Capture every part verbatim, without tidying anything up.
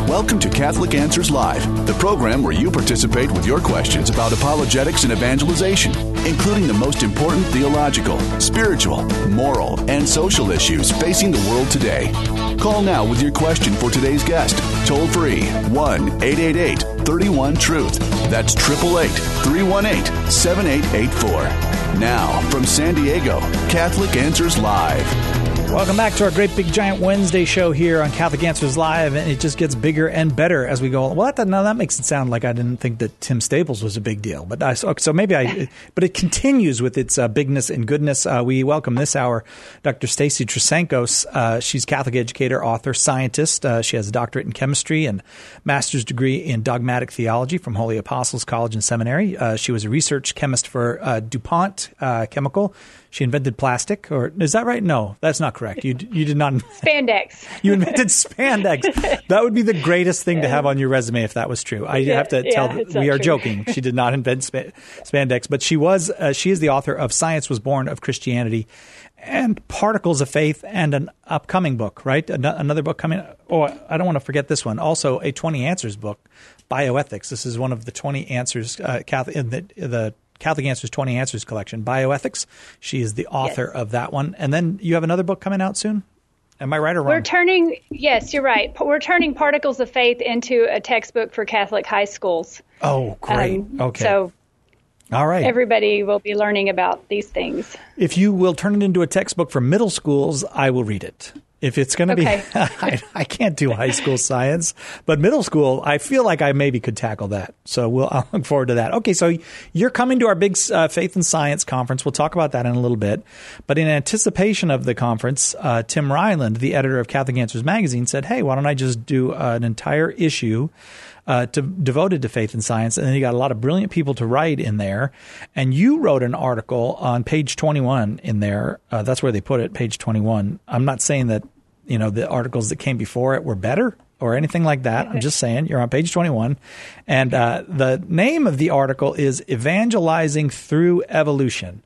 Welcome to Catholic Answers Live, the program where you participate with your questions about apologetics and evangelization, including the most important theological, spiritual, moral, and social issues facing the world today. Call now with your question for today's guest. Toll free, one eight eight eight, three one, truth. That's eight eight eight, three one eight, seven eight eight four. Now, from San Diego, Catholic Answers Live. Welcome back to our great big giant Wednesday show here on Catholic Answers Live, and it just gets bigger and better as we go. Well, that, now that makes it sound like I didn't think that Tim Staples was a big deal, but I, so maybe I. But it continues with its uh, bigness and goodness. Uh, we welcome this hour Doctor Stacy Trasancos. Uh, she's Catholic educator, author, scientist. Uh, she has a doctorate in chemistry and master's degree in dogmatic theology from Holy Apostles College and Seminary. Uh, she was a research chemist for uh, DuPont uh, Chemical. She invented plastic, or is that right? No, that's not correct. You you did not. Spandex. You invented spandex. That would be the greatest thing to have on your resume if that was true. I yeah, have to tell. Yeah, we are true. joking. She did not invent sp- spandex, but she was. Uh, she is the author of "Science Was Born of Christianity" and "Particles of Faith," and an upcoming book. Right, An- another book coming. Oh, I don't want to forget this one. Also, a twenty Answers book, Bioethics. This is one of the twenty answers. Uh, Catholic in the the. Catholic Answers twenty Answers collection, Bioethics. She is the author yes. of that one. And then you have another book coming out soon? Am I right or wrong? We're turning, yes, you're right. We're turning Particles of Faith into a textbook for Catholic high schools. Oh, great. Um, okay. So all right. Everybody will be learning about these things. If you will turn it into a textbook for middle schools, I will read it. If it's going to okay. be, I, I can't do high school science, but middle school, I feel like I maybe could tackle that. So we'll I'll look forward to that. Okay, so you're coming to our big uh, Faith and Science conference. We'll talk about that in a little bit. But in anticipation of the conference, uh, Tim Ryland, the editor of Catholic Answers Magazine, said, hey, why don't I just do uh, an entire issue Uh, to, devoted to faith and science, and then you got a lot of brilliant people to write in there. And you wrote an article on page twenty-one in there. Uh, that's where they put it, page twenty-one. I'm not saying that you know the articles that came before it were better or anything like that. I'm just saying you're on page twenty-one, and uh, the name of the article is "Evangelizing Through Evolution."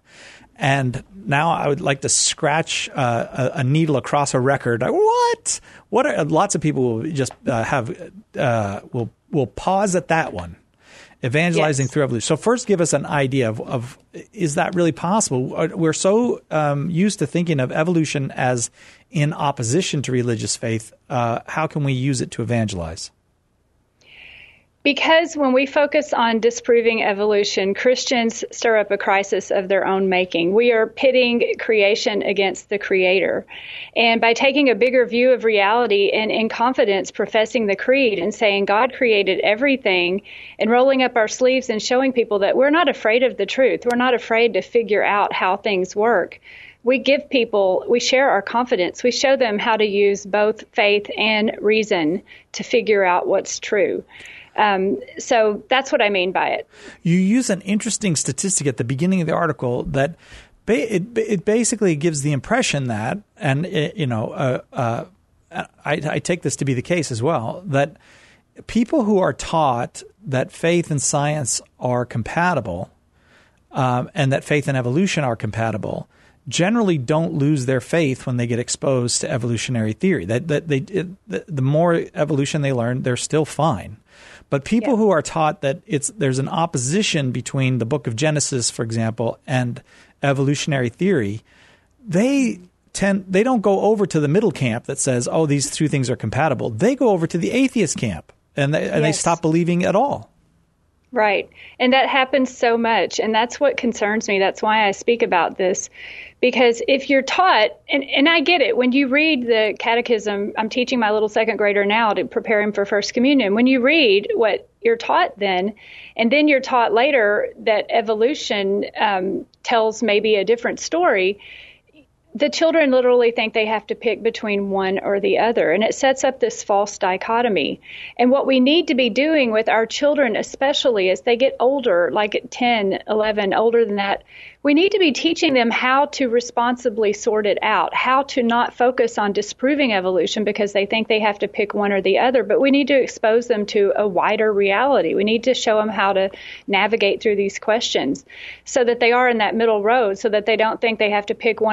And now I would like to scratch uh, a, a needle across a record. What? What? Are, lots of people will just uh, have uh, will will pause at that one. Evangelizing yes. through evolution. So first, give us an idea of, of is that really possible? We're so um, used to thinking of evolution as in opposition to religious faith. Uh, how can we use it to evangelize? Because when we focus on disproving evolution, Christians stir up a crisis of their own making. We are pitting creation against the Creator. And by taking a bigger view of reality and in confidence professing the creed and saying God created everything and rolling up our sleeves and showing people that we're not afraid of the truth, we're not afraid to figure out how things work. We give people, we share our confidence. We show them how to use both faith and reason to figure out what's true. Um, so that's what I mean by it. You use an interesting statistic at the beginning of the article that ba- it, it basically gives the impression that, and it, you know, uh, uh, I, I take this to be the case as well, that people who are taught that faith and science are compatible um, and that faith and evolution are compatible generally don't lose their faith when they get exposed to evolutionary theory. That that they it, the, the more evolution they learn, they're still fine. But people yeah. who are taught that it's there's an opposition between the book of Genesis, for example, and evolutionary theory, they tend they don't go over to the middle camp that says, oh, these two things are compatible. They go over to the atheist camp, and they, and yes. they stop believing at all. Right. And that happens so much. And that's what concerns me. That's why I speak about this. Because if you're taught, and, and I get it, when you read the catechism, I'm teaching my little second grader now to prepare him for First Communion. When you read what you're taught then, and then you're taught later that evolution um, tells maybe a different story, the children literally think they have to pick between one or the other, and it sets up this false dichotomy. And what we need to be doing with our children, especially as they get older, like at ten, eleven, older than that, we need to be teaching them how to responsibly sort it out, how to not focus on disproving evolution because they think they have to pick one or the other, but we need to expose them to a wider reality. We need to show them how to navigate through these questions so that they are in that middle road, so that they don't think they have to pick one or the other.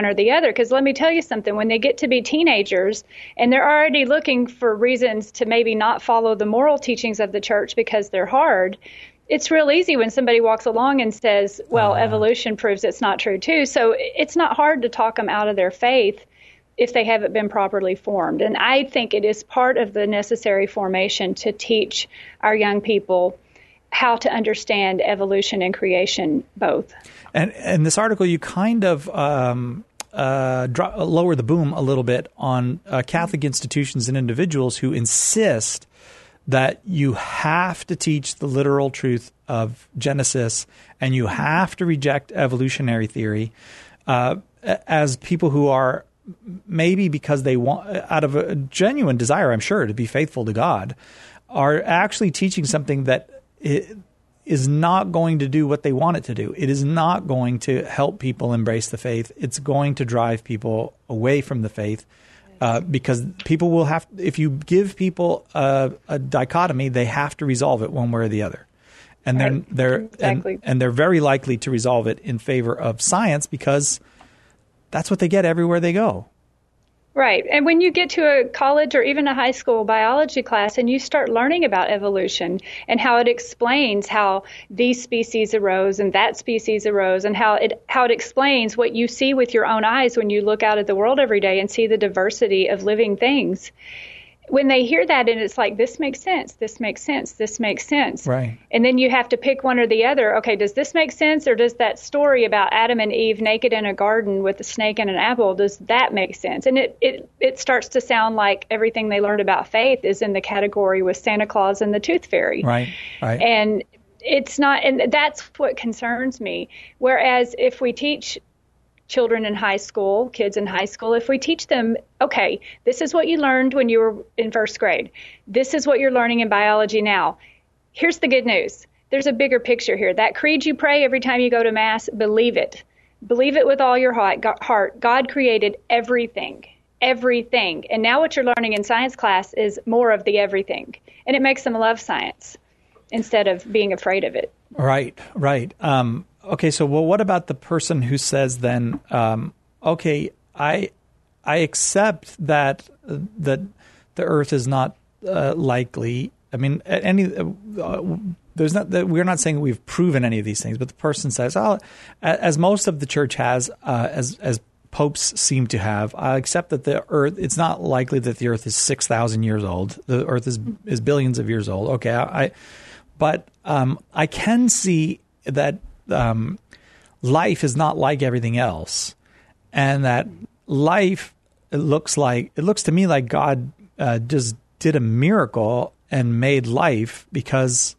together. Because let me tell you something, when they get to be teenagers and they're already looking for reasons to maybe not follow the moral teachings of the church because they're hard, it's real easy when somebody walks along and says, well, uh, evolution proves it's not true too. So it's not hard to talk them out of their faith if they haven't been properly formed. And I think it is part of the necessary formation to teach our young people how to understand evolution and creation both. And in this article, you kind of um, uh, drop, lower the boom a little bit on uh, Catholic institutions and individuals who insist that you have to teach the literal truth of Genesis and you have to reject evolutionary theory uh, as people who are maybe because they want, out of a genuine desire, I'm sure, to be faithful to God, are actually teaching something that it is not going to do what they want it to do. It is not going to help people embrace the faith. It's going to drive people away from the faith. Uh, because people will have, if you give people a, a dichotomy, they have to resolve it one way or the other, and then right. they're exactly. and, and they're very likely to resolve it in favor of science because that's what they get everywhere they go. Right. And when you get to a college or even a high school biology class and you start learning about evolution and how it explains how these species arose and that species arose and how it how it explains what you see with your own eyes when you look out at the world every day and see the diversity of living things. When they hear that and it's like, this makes sense, this makes sense, this makes sense. Right. And then you have to pick one or the other. Okay, does this make sense, or does that story about Adam and Eve naked in a garden with a snake and an apple, does that make sense? And it, it, it starts to sound like everything they learned about faith is in the category with Santa Claus and the Tooth Fairy. Right, right. And it's not, and that's what concerns me. Whereas if we teach children in high school, kids in high school, if we teach them, okay, this is what you learned when you were in first grade. This is what you're learning in biology now. Here's the good news. There's a bigger picture here. That creed you pray every time you go to Mass, believe it. Believe it with all your heart. God created everything, everything. And now what you're learning in science class is more of the everything. And it makes them love science instead of being afraid of it. Right, right. Um, Okay, so well, what about the person who says then, um, okay, I I accept that uh, that the Earth is not uh, likely. I mean, any uh, there's not that we're not saying we've proven any of these things, but the person says, oh, as most of the church has, uh, as as popes seem to have, I accept that the Earth. It's not likely that the Earth is six thousand years old. The Earth is is billions of years old. Okay, I, I but um, I can see that. Um, life is not like everything else, and that life it looks like it looks to me like God uh, just did a miracle and made life because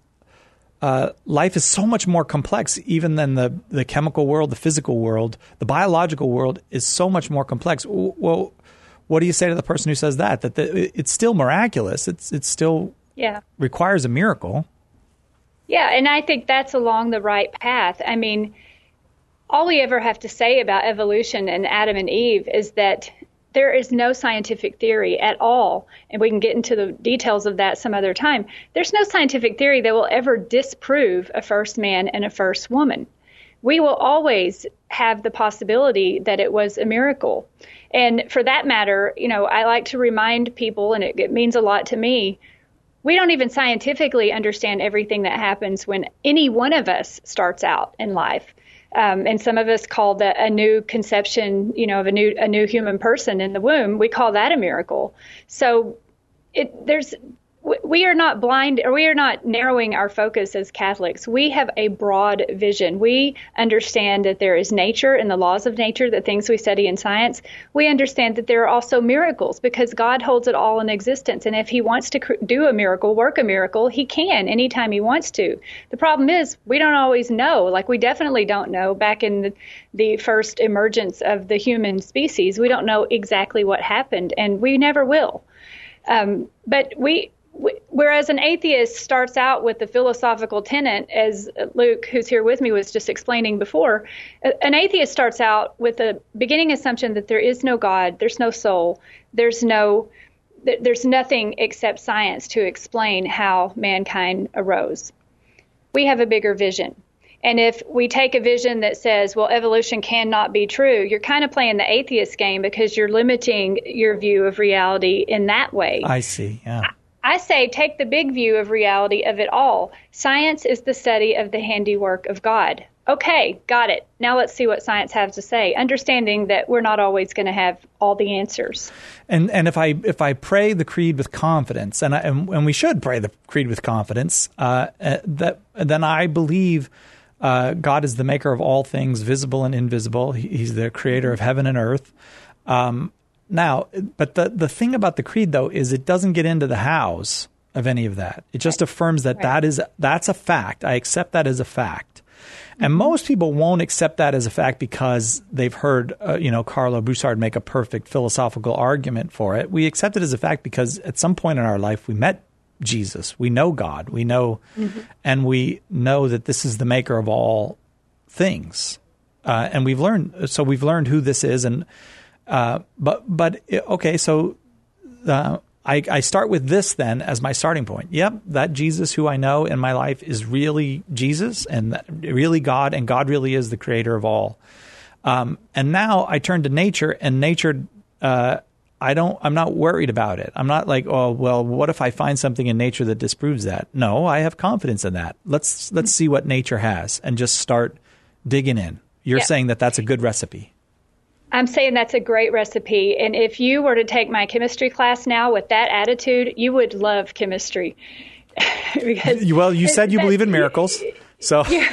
uh, life is so much more complex even than the the chemical world, the physical world, the biological world is so much more complex. Well, what do you say to the person who says that? That the, it's still miraculous. It's it's still yeah requires a miracle. Yeah, and I think that's along the right path. I mean, all we ever have to say about evolution and Adam and Eve is that there is no scientific theory at all, and we can get into the details of that some other time. There's no scientific theory that will ever disprove a first man and a first woman. We will always have the possibility that it was a miracle. And for that matter, you know, I like to remind people, and it, it means a lot to me, we don't even scientifically understand everything that happens when any one of us starts out in life. Um, and some of us call that a new conception, you know, of a new a new human person in the womb. We call that a miracle. So it, there's we are not blind, or we are not narrowing our focus as Catholics. We have a broad vision. We understand that there is nature and the laws of nature, the things we study in science. We understand that there are also miracles because God holds it all in existence. And if he wants to cr- do a miracle, work a miracle, he can anytime he wants to. The problem is we don't always know. Like we definitely don't know back in the, the first emergence of the human species. We don't know exactly what happened, and we never will. Um, but we... Whereas an atheist starts out with the philosophical tenet, as Luke, who's here with me, was just explaining before, an atheist starts out with a beginning assumption that there is no God, there's no soul, there's no, there's nothing except science to explain how mankind arose. We have a bigger vision. And if we take a vision that says, well, evolution cannot be true, you're kind of playing the atheist game because you're limiting your view of reality in that way. I see, yeah. I say take the big view of reality of it all. Science is the study of the handiwork of God. Okay, got it. Now let's see what science has to say, understanding that we're not always going to have all the answers. And and if I if I pray the creed with confidence, and I, and, and we should pray the creed with confidence, uh, uh, that then I believe uh, God is the maker of all things, visible and invisible. He, he's the creator of heaven and earth. Um, now, but the the thing about the creed though is it doesn't get into the hows of any of that. It just affirms that right. that is that's a fact. I accept that as a fact. And most people won't accept that as a fact because they've heard, uh, you know, Carlo Broussard make a perfect philosophical argument for it. We accept it as a fact because at some point in our life we met Jesus. We know God. We know, mm-hmm. and we know that this is the maker of all things. Uh, and we've learned, so we've learned who this is. And uh, but but okay, so. Uh, I, I start with this then as my starting point. Yep, that Jesus who I know in my life is really Jesus and that really God, and God really is the creator of all. Um, and now I turn to nature, and nature, uh, I don't, I'm not worried about it. I'm not like, oh, well, what if I find something in nature that disproves that? No, I have confidence in that. Let's let's see what nature has and just start digging in. You're yeah. saying that that's a good recipe. I'm saying that's a great recipe. And if you were to take my chemistry class now with that attitude, you would love chemistry. because well, you said you believe in miracles. So, but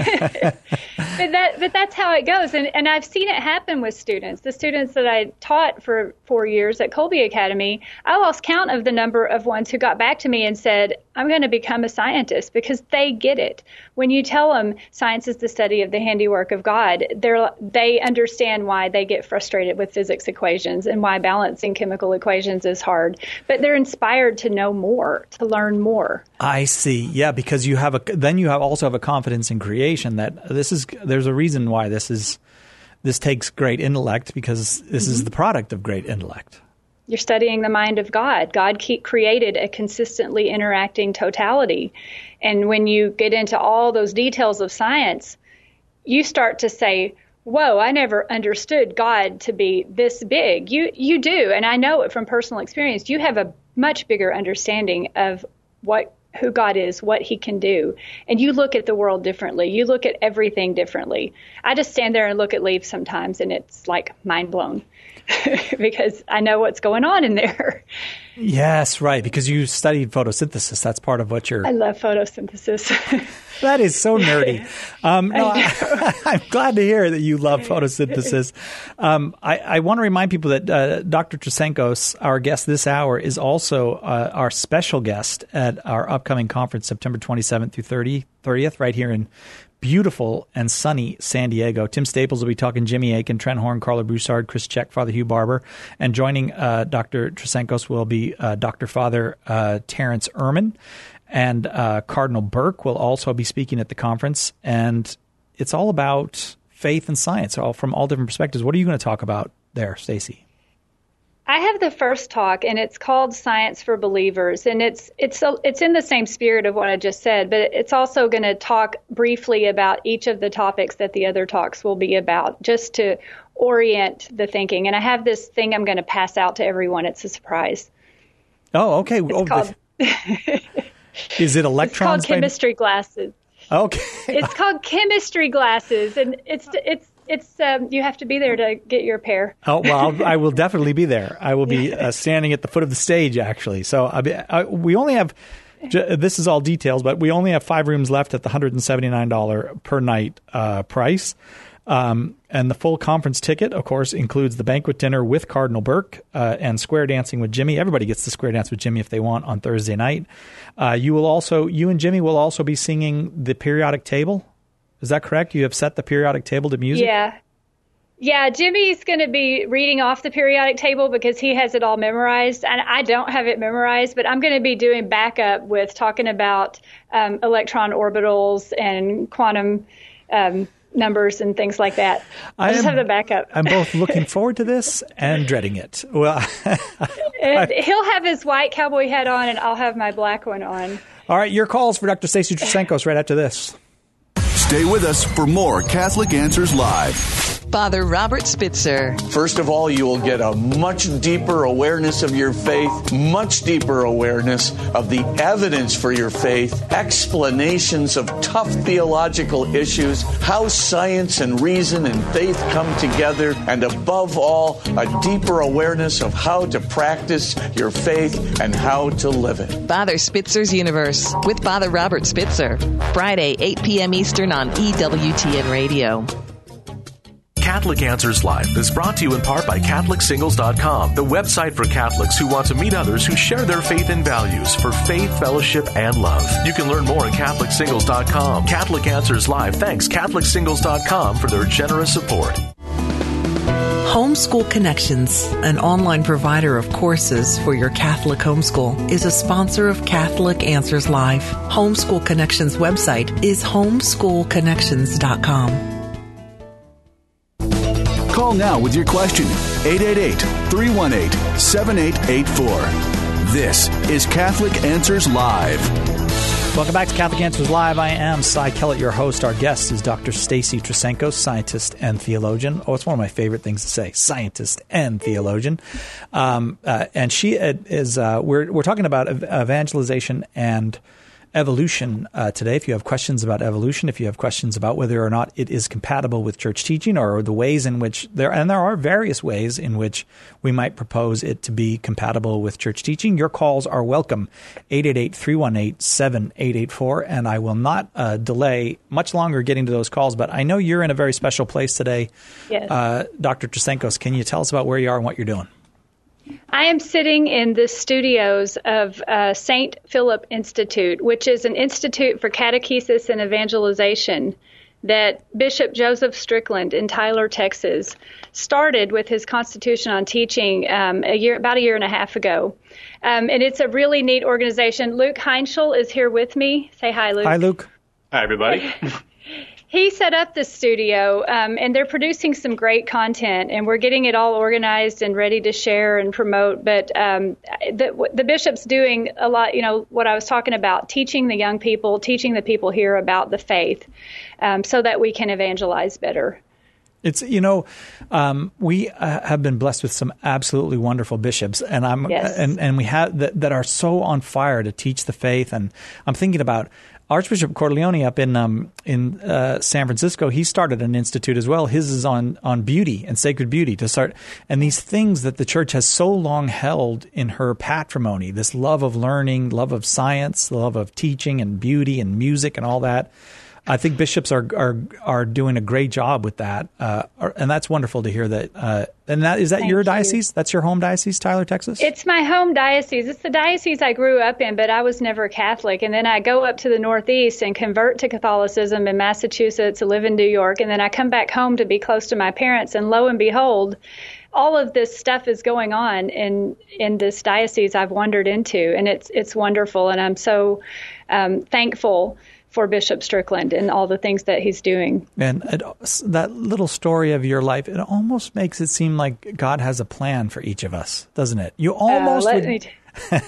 that, but that's how it goes, and and I've seen it happen with students. The students that I taught for four years at Colby Academy, I lost count of the number of ones who got back to me and said, "I'm going to become a scientist," because they get it. When you tell them science is the study of the handiwork of God, they they understand why they get frustrated with physics equations and why balancing chemical equations is hard. But they're inspired to know more, to learn more. I see. Yeah, because you have a then you have also have a confidence in creation that this is there's a reason why this is this takes great intellect, because this mm-hmm. is the product of great intellect. You're studying the mind of God. God keep created a consistently interacting totality. And when you get into all those details of science, you start to say, whoa, I never understood God to be this big. You you do, and I know it from personal experience. You have a much bigger understanding of what who God is, what he can do. And you look at the world differently. You look at everything differently. I just stand there and look at leaves sometimes, and it's like mind blown because I know what's going on in there. Yes, right. Because you studied photosynthesis. That's part of what you're... I love photosynthesis. That is so nerdy. Um, no, I I'm glad to hear that you love photosynthesis. Um, I, I want to remind people that uh, Doctor Trasenkos, our guest this hour, is also uh, our special guest at our upcoming conference, September twenty-seventh through thirtieth, right here in beautiful and sunny San Diego. Tim Staples will be talking Jimmy Akin, Trent Horn, Carlo Broussard, Chris Check, Father Hugh Barber. And joining uh, Doctor Trasenkos will be uh, Doctor Father uh, Terrence Ehrman. And uh, Cardinal Burke will also be speaking at the conference. And it's all about faith and science, all from all different perspectives. What are you going to talk about there, Stacy? I have the first talk, and it's called Science for Believers, and it's it's it's in the same spirit of what I just said, but it's also going to talk briefly about each of the topics that the other talks will be about, just to orient the thinking. And I have this thing I'm going to pass out to everyone. It's a surprise. Oh, okay. It's oh, called, is it electrons? It's called chemistry glasses. Okay. It's called chemistry glasses, and it's it's. It's um, you have to be there to get your pair. Oh, well, I'll, I will definitely be there. I will be uh, standing at the foot of the stage, actually. So I, I, we only have this is all details, but we only have five rooms left at the one hundred seventy-nine dollars per night uh, price. Um, and the full conference ticket, of course, includes the banquet dinner with Cardinal Burke uh, and square dancing with Jimmy. Everybody gets to square dance with Jimmy if they want on Thursday night. Uh, you will also, you and Jimmy will also be singing the periodic table. Is that correct? You have set the periodic table to music? Yeah. Yeah, Jimmy's going to be reading off the periodic table because he has it all memorized. And I don't have it memorized, but I'm going to be doing backup with talking about um, electron orbitals and quantum um, numbers and things like that. I, I just am, have the backup. I'm both looking forward to this and dreading it. Well, and he'll have his white cowboy hat on, and I'll have my black one on. All right, your calls for Doctor Stacy Trasenkos right after this. Stay with us for more Catholic Answers Live. Father Robert Spitzer. First of all, you will get a much deeper awareness of your faith, much deeper awareness of the evidence for your faith, explanations of tough theological issues, how science and reason and faith come together, and above all, a deeper awareness of how to practice your faith and how to live it. Father Spitzer's Universe with Father Robert Spitzer. Friday, eight p.m. Eastern on E W T N Radio. Catholic Answers Live is brought to you in part by Catholic Singles dot com, the website for Catholics who want to meet others who share their faith and values for faith, fellowship, and love. You can learn more at Catholic Singles dot com. Catholic Answers Live thanks Catholic Singles dot com for their generous support. Homeschool Connections, an online provider of courses for your Catholic homeschool, is a sponsor of Catholic Answers Live. Homeschool Connections website is homeschool connections dot com. Call now with your question, eight eight eight, three one eight, seven eight eight four. This is Catholic Answers Live. Welcome back to Catholic Answers Live. I am Cy Kellett, your host. Our guest is Doctor Stacy Trasenko, scientist and theologian. Oh, it's one of my favorite things to say, scientist and theologian. Um, uh, and she is, uh, we're, we're talking about evangelization and evolution uh, today. If you have questions about evolution, if you have questions about whether or not it is compatible with church teaching or the ways in which there, and there are various ways in which we might propose it to be compatible with church teaching, your calls are welcome. eight eight eight, three one eight, seven eight eight four. And I will not uh, delay much longer getting to those calls, but I know you're in a very special place today. Yes. Uh, Doctor Trasenkos, can you tell us about where you are and what you're doing? I am sitting in the studios of uh, Saint Philip Institute, which is an institute for catechesis and evangelization that Bishop Joseph Strickland in Tyler, Texas, started with his Constitution on Teaching um, a year, about a year and a half ago. Um, and it's a really neat organization. Luke Heinschel is here with me. Say hi, Luke. Hi, Luke. Hi, everybody. He set up the studio, um, and they're producing some great content, and we're getting it all organized and ready to share and promote. But um, the, the bishop's doing a lot, you know, what I was talking about, teaching the young people, teaching the people here about the faith um, so that we can evangelize better. It's, you know, um, we uh, have been blessed with some absolutely wonderful bishops, and I'm Yes. and, and we have that, that are so on fire to teach the faith. And I'm thinking about Archbishop Cordileone up in um, in uh, San Francisco. He started an institute as well. His is on on beauty and sacred beauty to start, and these things that the church has so long held in her patrimony. This love of learning, love of science, love of teaching and beauty and music and all that. I think bishops are are are doing a great job with that, uh, and that's wonderful to hear that. Uh, and that is that Thank your you. diocese? That's your home diocese, Tyler, Texas? It's my home diocese. It's the diocese I grew up in, but I was never Catholic. And then I go up to the Northeast and convert to Catholicism in Massachusetts, live in New York, and then I come back home to be close to my parents. And lo and behold, all of this stuff is going on in in this diocese I've wandered into, and it's it's wonderful. And I'm so um, thankful for Bishop Strickland and all the things that he's doing. And it, that little story of your life, it almost makes it seem like God has a plan for each of us, doesn't it? You almost Uh, let would... me t-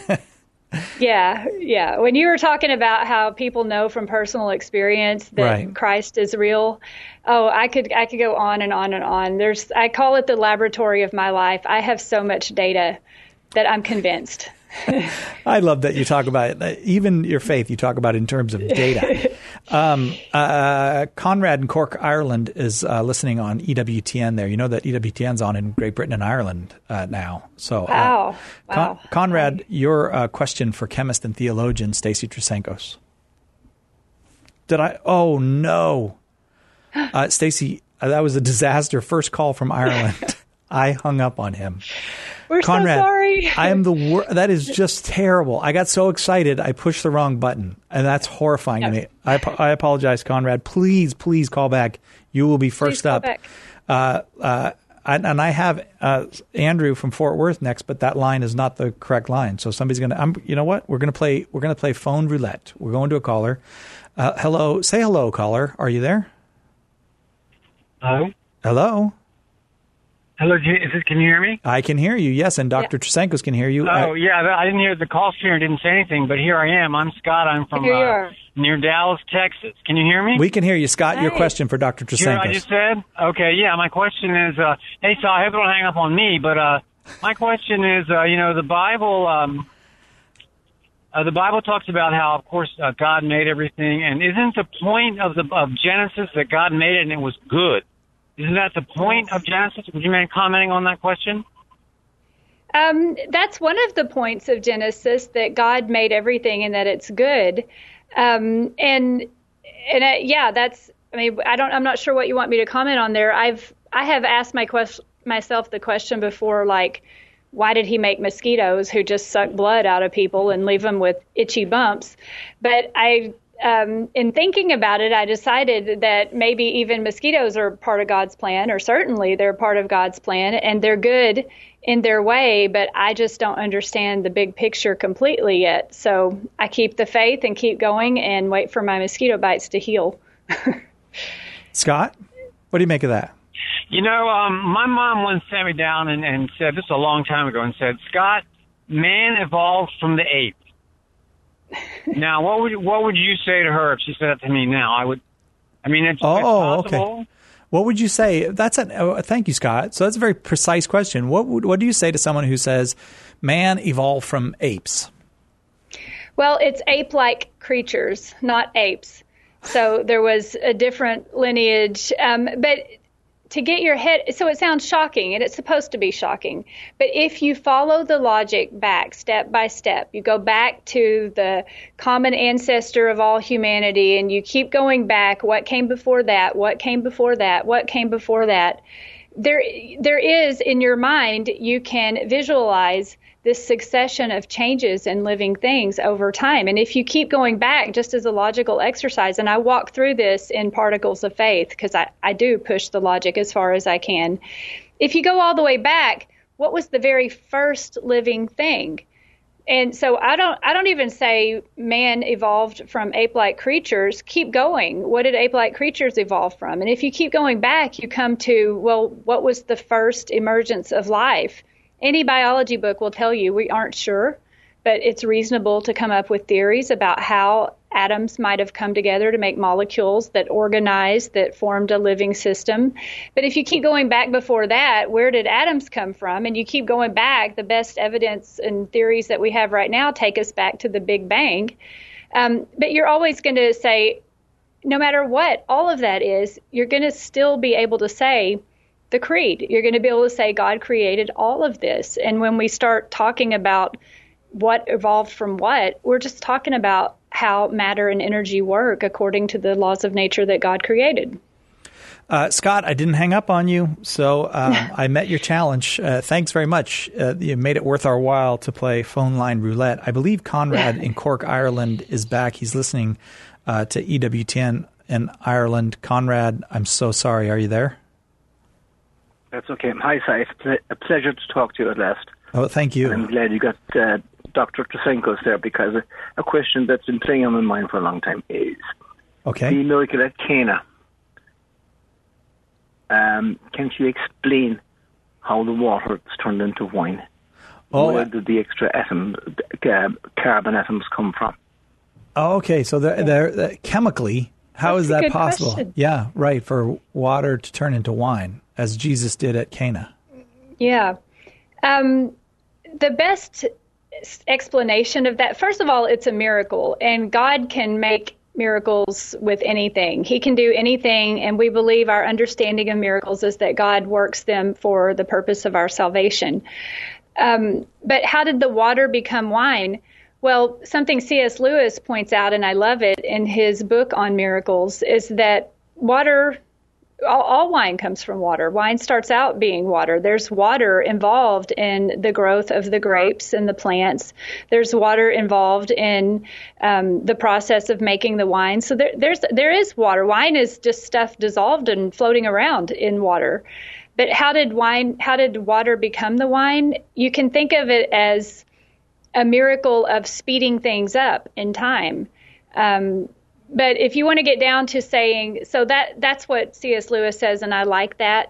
Yeah, yeah. When you were talking about how people know from personal experience that Right. Christ is real, oh, I could I could go on and on and on. There's I call it the laboratory of my life. I have so much data that I'm convinced. I love that you talk about it. Even your faith, you talk about it in terms of data. um, uh, Conrad in Cork, Ireland, is uh, listening on E W T N there. You know that E W T N's on in Great Britain and Ireland uh, now. So, uh, Wow. Con- Wow. Conrad, your uh, question for chemist and theologian Stacy Trasenkos. Did I? Oh, no. Uh, Stacy, uh, that was a disaster. First call from Ireland. I hung up on him. We're Conrad, so sorry. I am the wor- that is just terrible. I got so excited, I pushed the wrong button, and that's horrifying to me. I, ap- I apologize, Conrad. Please, please call back. You will be first Please call up. back. Uh, uh, and, and I have uh, Andrew from Fort Worth next, but that line is not the correct line. So somebody's gonna. I'm, you know what? We're gonna play. We're gonna play phone roulette. We're going to a caller. Uh, hello, say hello, caller. Are you there? Hi. Hello. Hello, is it, can you hear me? I can hear you, yes, and Doctor Yeah. Trasenkos can hear you. Oh, uh, yeah, I didn't hear the call screener didn't say anything, but here I am. I'm Scott. I'm from uh, near Dallas, Texas. Can you hear me? We can hear you, Scott. Hey. Your question for Doctor Trasenkos. You hear what I just said? Okay, yeah, my question is, uh, hey, so I hope it don't hang up on me, but uh, my question is, uh, you know, the Bible... Um, Uh, the Bible talks about how, of course, uh, God made everything, and isn't the point of the of Genesis that God made it and it was good? Isn't that the point of Genesis? Would you mind commenting on that question? Um, that's one of the points of Genesis, that God made everything and that it's good. Um, and and uh, yeah, that's. I mean, I don't. I'm not sure what you want me to comment on there. I've I have asked my quest, myself the question before, like, why did he make mosquitoes who just suck blood out of people and leave them with itchy bumps? But I, um, in thinking about it, I decided that maybe even mosquitoes are part of God's plan, or certainly they're part of God's plan, and they're good in their way, but I just don't understand the big picture completely yet. So I keep the faith and keep going and wait for my mosquito bites to heal. Scott, what do you make of that? You know, um, my mom once sat me down and, and said, this is a long time ago, and said, Scott, man evolved from the ape. Now, what would what would you say to her if she said that to me now? I would, I mean, it's, oh, it's possible. Okay. What would you say? That's an, oh, thank you, Scott. So that's a very precise question. What would, what do you say to someone who says, man evolved from apes? Well, it's ape-like creatures, not apes. So there was a different lineage, um, but to get your head, so it sounds shocking, and it's supposed to be shocking. But if you follow the logic back step by step, you go back to the common ancestor of all humanity, and you keep going back, what came before that, what came before that, what came before that, there, there is, in your mind, you can visualize this succession of changes in living things over time. And if you keep going back just as a logical exercise, and I walk through this in Particles of Faith, because I, I do push the logic as far as I can. If you go all the way back, what was the very first living thing? And so I don't I don't even say man evolved from ape-like creatures. Keep going. What did ape-like creatures evolve from? And if you keep going back, you come to, well, what was the first emergence of life? Any biology book will tell you we aren't sure, but it's reasonable to come up with theories about how atoms might have come together to make molecules that organized, that formed a living system. But if you keep going back before that, where did atoms come from? And you keep going back, the best evidence and theories that we have right now take us back to the Big Bang. Um, but you're always going to say, no matter what all of that is, you're going to still be able to say the creed. You're going to be able to say God created all of this. And when we start talking about what evolved from what, we're just talking about how matter and energy work according to the laws of nature that God created. Uh, Scott, I didn't hang up on you, so um, I met your challenge. Uh, thanks very much. Uh, you made it worth our while to play phone line roulette. I believe Conrad in Cork, Ireland is back. He's listening uh, to E W T N in Ireland. Conrad, I'm so sorry. Are you there? That's okay. Hi, Si. It's a pleasure to talk to you at last. Oh, thank you. And I'm glad you got uh, Doctor Trasenkos there, because a, a question that's been playing on my mind for a long time is okay. the miracle at Cana. Um, can you explain how the water is turned into wine? Oh, Where did the extra atoms, uh, carbon atoms come from? Oh, okay. So they're, they're, they're chemically, how That's is a that good possible? question. Yeah, right. For water to turn into wine, as Jesus did at Cana. Yeah. Um, the best explanation of that, first of all, it's a miracle, and God can make miracles with anything. He can do anything, and we believe our understanding of miracles is that God works them for the purpose of our salvation. Um, but how did the water become wine? Well, something C S Lewis points out, and I love it, in his book on miracles, is that water, all, all wine comes from water. Wine starts out being water. There's water involved in the growth of the grapes and the plants. There's water involved in um, the process of making the wine. So there, there's there is water. Wine is just stuff dissolved and floating around in water. But how did wine? How did water become the wine? You can think of it as a miracle of speeding things up in time. Um, but if you want to get down to saying, so that that's what C S Lewis says, and I like that.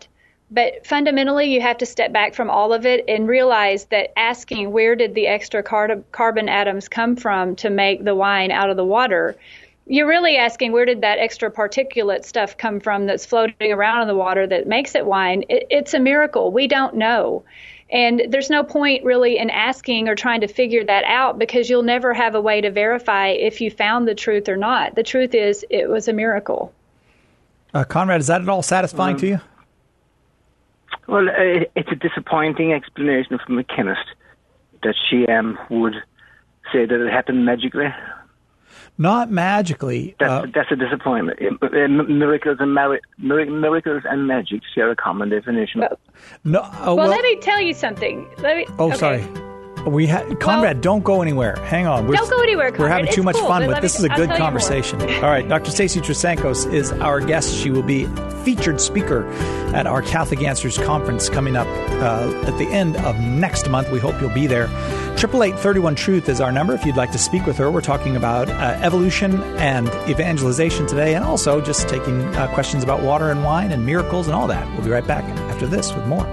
But fundamentally, you have to step back from all of it and realize that asking where did the extra car- carbon atoms come from to make the wine out of the water, you're really asking where did that extra particulate stuff come from that's floating around in the water that makes it wine. It, it's a miracle. We don't know. And there's no point really in asking or trying to figure that out because you'll never have a way to verify if you found the truth or not. The truth is it was a miracle. Uh, Conrad, is that at all satisfying um, to you? Well, uh, it's a disappointing explanation from a chemist that she um, would say that it happened magically. Not magically. That's, uh, that's a disappointment. Uh, miracles and mar- miracles and magic share a common definition. Well, no. Uh, well, well, let me tell you something. Let me. Oh, okay. sorry. We ha- Conrad, Well, don't go anywhere. Hang on. We're, don't go anywhere, Conrad. We're having too It's much cool, fun, but but let this me- is a I'll good tell you more. conversation. All right, Doctor Stacey Trasankos is our guest. She will be featured speaker at our Catholic Answers conference coming up uh, at the end of next month. We hope you'll be there. triple eight thirty-one Truth is our number if you'd like to speak with her. We're talking about uh, evolution and evangelization today, and also just taking uh, questions about water and wine and miracles and all that. We'll be right back after this with more.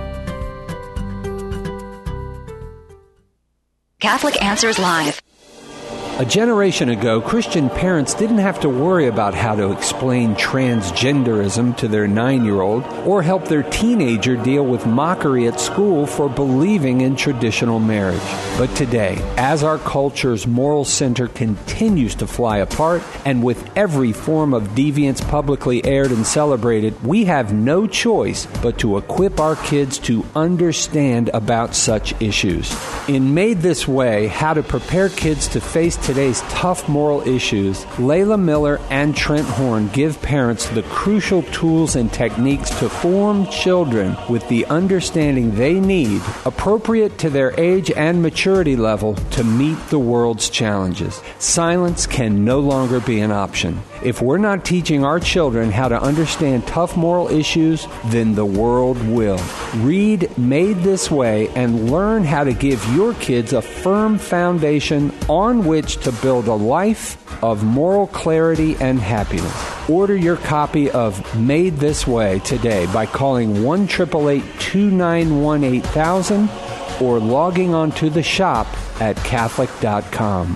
Catholic Answers Live. A generation ago, Christian parents didn't have to worry about how to explain transgenderism to their nine-year-old or help their teenager deal with mockery at school for believing in traditional marriage. But today, as our culture's moral center continues to fly apart, and with every form of deviance publicly aired and celebrated, we have no choice but to equip our kids to understand about such issues. In Made This Way, How to Prepare Kids to Face Today's Tough Moral Issues, Layla Miller and Trent Horn give parents the crucial tools and techniques to form children with the understanding they need, appropriate to their age and maturity level, to meet the world's challenges. Silence can no longer be an option. If we're not teaching our children how to understand tough moral issues, then the world will. Read Made This Way and learn how to give your kids a firm foundation on which to build a life of moral clarity and happiness. Order your copy of Made This Way today by calling one eight eight eight, two nine one, eight thousand or logging on to the shop at Catholic dot com.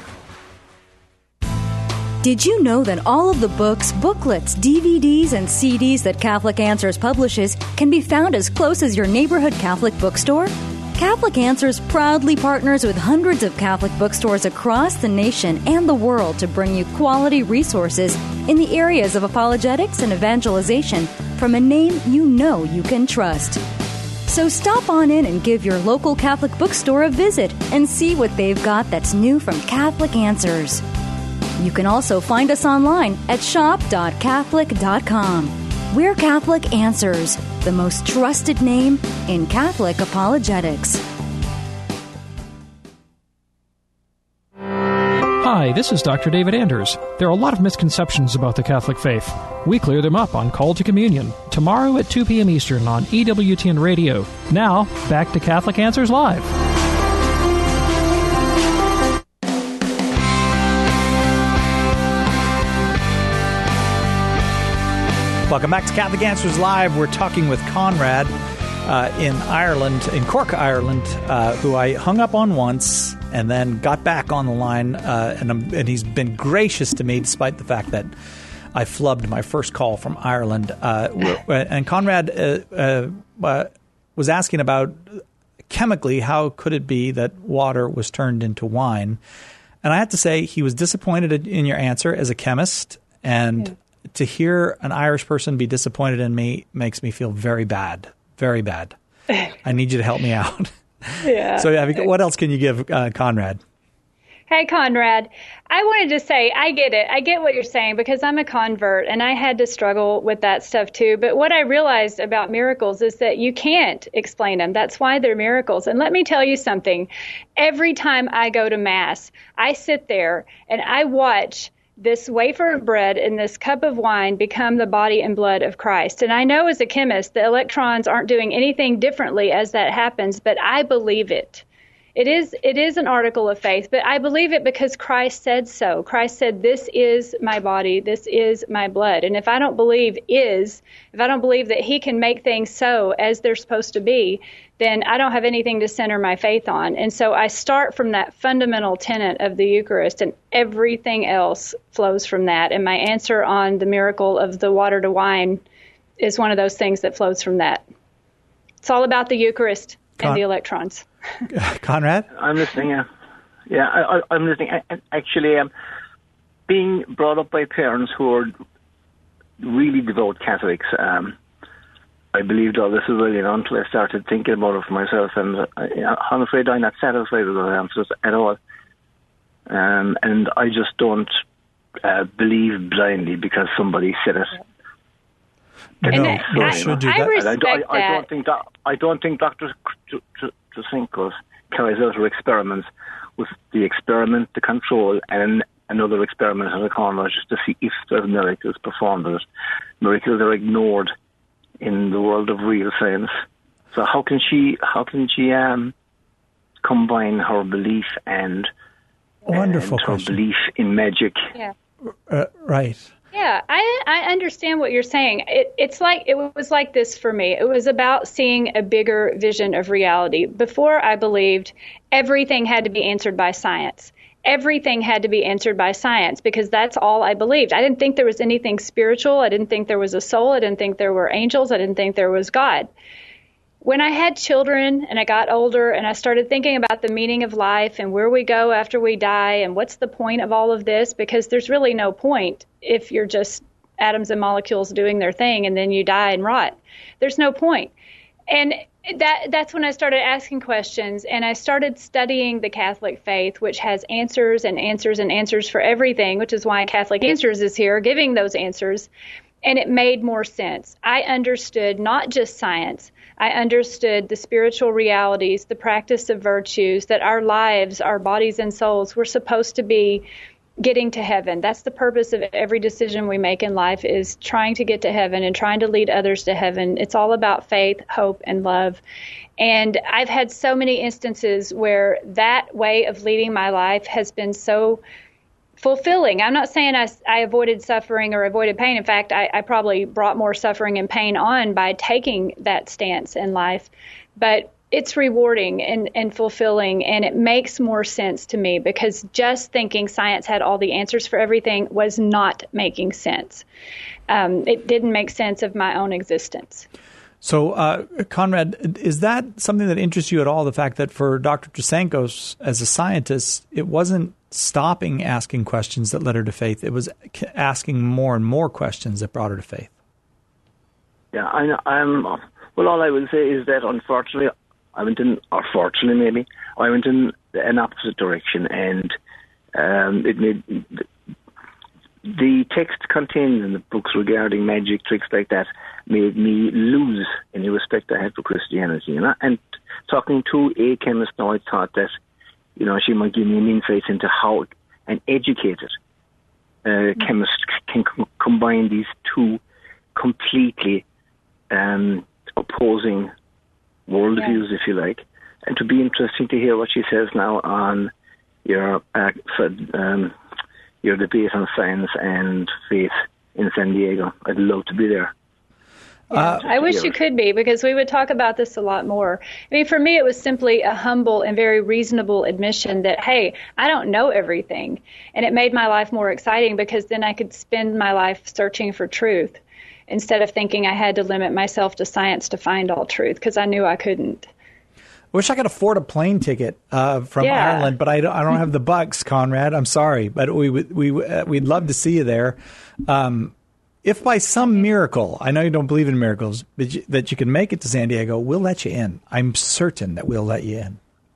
Did you know that all of the books, booklets, D V Ds, and C Ds that Catholic Answers publishes can be found as close as your neighborhood Catholic bookstore? Catholic Answers proudly partners with hundreds of Catholic bookstores across the nation and the world to bring you quality resources in the areas of apologetics and evangelization from a name you know you can trust. So stop on in and give your local Catholic bookstore a visit and see what they've got that's new from Catholic Answers. You can also find us online at shop dot catholic dot com. We're Catholic Answers, the most trusted name in Catholic apologetics. Hi, this is Doctor David Anders. There are a lot of misconceptions about the Catholic faith. We clear them up on Call to Communion, tomorrow at two p.m. Eastern on E W T N Radio. Now, back to Catholic Answers Live. Welcome back to Catholic Answers Live. We're talking with Conrad uh, in Ireland, in Cork, Ireland, uh, who I hung up on once and then got back on the line, uh, and, um, and he's been gracious to me despite the fact that I flubbed my first call from Ireland. Uh, and Conrad uh, uh, uh, was asking about chemically how could it be that water was turned into wine. And I have to say he was disappointed in your answer as a chemist, and yeah. To hear an Irish person be disappointed in me makes me feel very bad, very bad. I need you to help me out. Yeah. So I mean, what else can you give uh, Conrad? Hey, Conrad, I wanted to say, I get it. I get what you're saying because I'm a convert and I had to struggle with that stuff too. But what I realized about miracles is that you can't explain them. That's why they're miracles. And let me tell you something. Every time I go to Mass, I sit there and I watch this wafer of bread and this cup of wine become the body and blood of Christ. And I know as a chemist, the electrons aren't doing anything differently as that happens, but I believe it. It is it is an article of faith, but I believe it because Christ said so. Christ said, "This is my body, this is my blood." And if I don't believe is, if I don't believe that he can make things so as they're supposed to be, then I don't have anything to center my faith on. And so I start from that fundamental tenet of the Eucharist, and everything else flows from that. And my answer on the miracle of the water to wine is one of those things that flows from that. It's all about the Eucharist and Con- the electrons. Conrad? I'm listening, yeah. Yeah, I, I, I'm listening. I, actually, um, being brought up by parents who are really devout Catholics, um, I believed all this as well, you know, until I started thinking about it for myself, and I, you know, I'm afraid I'm not satisfied with those answers at all. Um, and I just don't uh, believe blindly because somebody said it. No, And no, I- no I- should do I that. respect I, I, I that. don't think that I don't think Doctor Trasenkos carries out her experiments with the experiment, the control, and another experiment in the corner just to see if there's miracles performed. With it. Miracles are ignored in the world of real science. So how can she? How can she um, combine her belief and, Wonderful and her question. belief in magic? Yeah. Uh, right. Yeah, I, I understand what you're saying. It, it's like it was like this for me. It was about seeing a bigger vision of reality. Before, I believed everything had to be answered by science. Everything had to be answered by science because that's all I believed. I didn't think there was anything spiritual. I didn't think there was a soul. I didn't think there were angels. I didn't think there was God. When I had children and I got older and I started thinking about the meaning of life and where we go after we die and what's the point of all of this, because there's really no point if you're just atoms and molecules doing their thing and then you die and rot. There's no point. And that that's when I started asking questions and I started studying the Catholic faith, which has answers and answers and answers for everything, which is why Catholic Answers is here giving those answers. And it made more sense. I understood not just science. I understood the spiritual realities, the practice of virtues, that our lives, our bodies and souls, were supposed to be getting to heaven. That's the purpose of every decision we make in life, is trying to get to heaven and trying to lead others to heaven. It's all about faith, hope, and love. And I've had so many instances where that way of leading my life has been so fulfilling. I'm not saying I, I avoided suffering or avoided pain. In fact, I, I probably brought more suffering and pain on by taking that stance in life. But it's rewarding and, and fulfilling, and it makes more sense to me because just thinking science had all the answers for everything was not making sense. Um, it didn't make sense of my own existence. So, uh, Conrad, is that something that interests you at all, the fact that for Doctor Trasenkos, as a scientist, it wasn't stopping asking questions that led her to faith. It was asking more and more questions that brought her to faith. Yeah, I, I'm. Well, all I will say is that unfortunately, I went in, or fortunately maybe, I went in an opposite direction, and um, it made the, the text contained in the books regarding magic tricks like that made me lose any respect I had for Christianity. You know? And talking to a chemist now, I thought that, you know, she might give me an insight into how an educated uh, chemist can com- combine these two completely um, opposing worldviews, yeah. if you like. And to be interesting to hear what she says now on your uh, um, your debate on science and faith in San Diego. I'd love to be there. Uh, I wish you could be, because we would talk about this a lot more. I mean, for me, it was simply a humble and very reasonable admission that, hey, I don't know everything. And it made my life more exciting because then I could spend my life searching for truth instead of thinking I had to limit myself to science to find all truth, because I knew I couldn't. Wish I could afford a plane ticket uh, from yeah. Ireland, but I don't, I don't have the bucks, Conrad. I'm sorry, but we we uh, we'd love to see you there. Um, if by some miracle, I know you don't believe in miracles, but you, that you can make it to San Diego, we'll let you in. I'm certain that we'll let you in.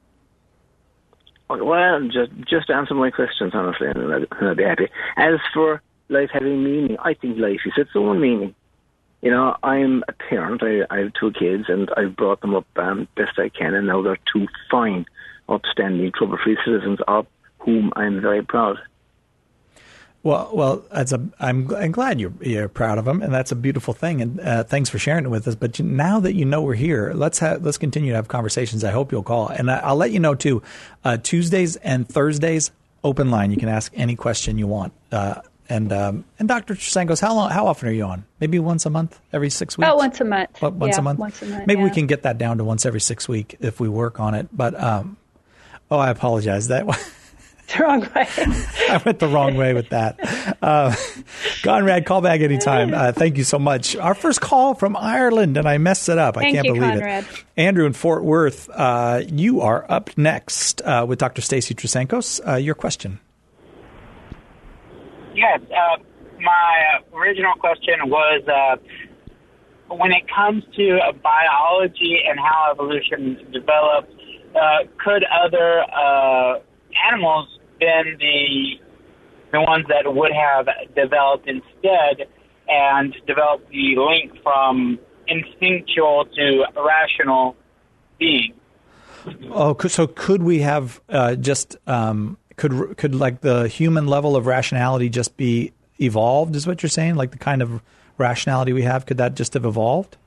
Well, just just answer my questions honestly, and I'll, I'll be happy. As for life having meaning, I think life is its own meaning. You know, I'm a parent. I, I have two kids, and I've brought them up um, best I can, and now they're two fine, upstanding, trouble-free citizens of whom I'm very proud. Well, well, that's a. I'm, I'm glad you're you're proud of them, and that's a beautiful thing. And uh, thanks for sharing it with us. But you, now that you know we're here, let's have let's continue to have conversations. I hope you'll call, and I, I'll let you know too. Uh, Tuesdays and Thursdays, open line. You can ask any question you want. Uh, and um, and Doctor Trasancos, how long? How often are you on? Maybe once a month, every six weeks. Oh, once a month. What, once yeah, a month. Once a month. Maybe yeah. we can get that down to once every six week if we work on it. But um, oh, I apologize. That. The wrong way. I went the wrong way with that. Uh, Conrad, call back anytime. Uh, thank you so much. Our first call from Ireland, and I messed it up. I Thank can't you, believe Conrad. it. Andrew in Fort Worth, uh, you are up next uh, with Doctor Stacy Trasancos. Uh, your question. Yes. Uh, my uh, original question was uh, when it comes to uh, biology and how evolution developed, uh, could other uh, animals been the the ones that would have developed instead and developed the link from instinctual to rational being? Oh, so could we have uh, just um, could could like the human level of rationality just be evolved? Is what you're saying? Like the kind of rationality we have, could that just have evolved?